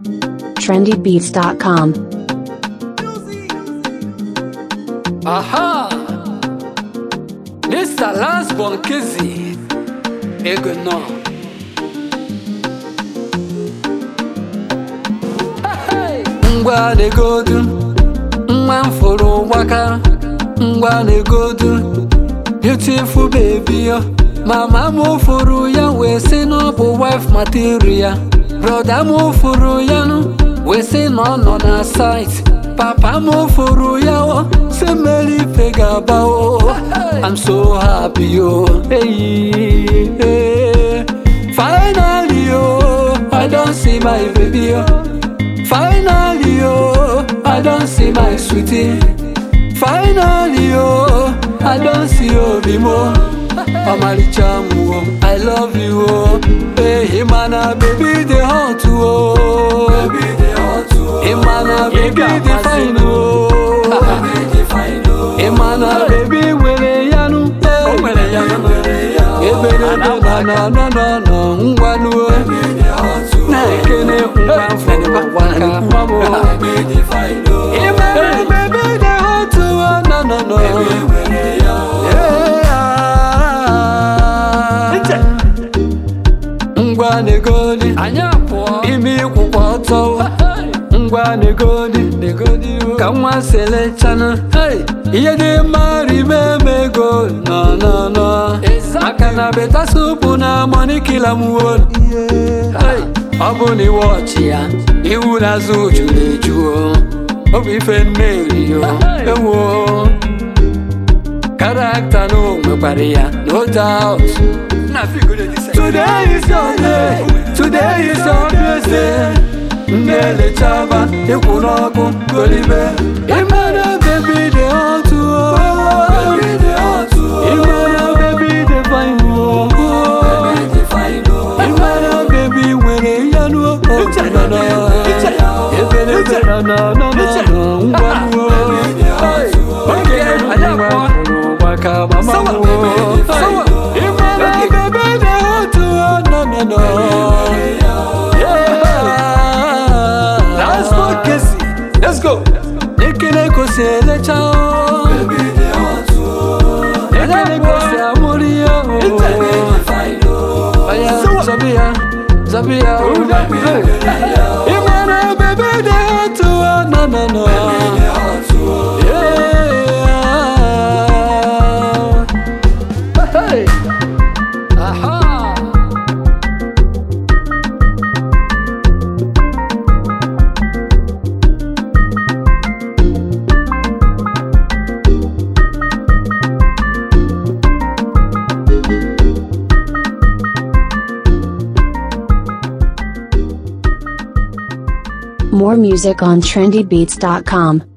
trendybeats.com. Aha! This is the last one, Kizzy. Ego no. Hey! Ngwa negodu, nwa mfuru waka. Ngwa negodu, beautiful baby yo. Mama mo furu ya we say no bu wife material. Brother mo furu ya no we say no na site. Papa mo furu ya o say Mary pegaba o. I'm so happy yo. Hey, hey. Finally yo, I don't see my baby yo. Finally yo, I don't see my sweetie. Finally yo, I don't see you anymore. I love you, oh. Hey, Himana, baby, they hot, oh. Baby, they hot, oh. Himana, baby, they fine, oh. Himana, baby, wele yanu, hey. Wele yanu, ebere na, ngwanu, baby, they hot, oh. Na ekene, ngwanfu, waka, mamo. Baby, they fine, oh. Himana, baby, they hot, oh. No. Baby, wele yanu. Ngwa negodi anya pụọ imi kwụkwọ ọtọ ngwa negodi ka nwa selechana ihe dị mma rime mego no maka na beta supu na money killer m won ọ bụ na iwe ọchị ya iwu n'azụ juru eju ọ bụ ife mmeri yo ewo karakta na onwekwara ya no doubt. Today is your day, today is your day. Ndele chaba, ikunoku, golibe. Imana baby de hot to, baby de hot to. Imana baby de fine, baby de fine. Imana baby when yanu, let's go. Nekene ko se le chao. Baby de hot to. Nekene ko se amoria. Baby de fine. Aya Zabia. Imana baby de hot to. No. Baby de hot to. Hey. Aha. More music on trendybeats.com.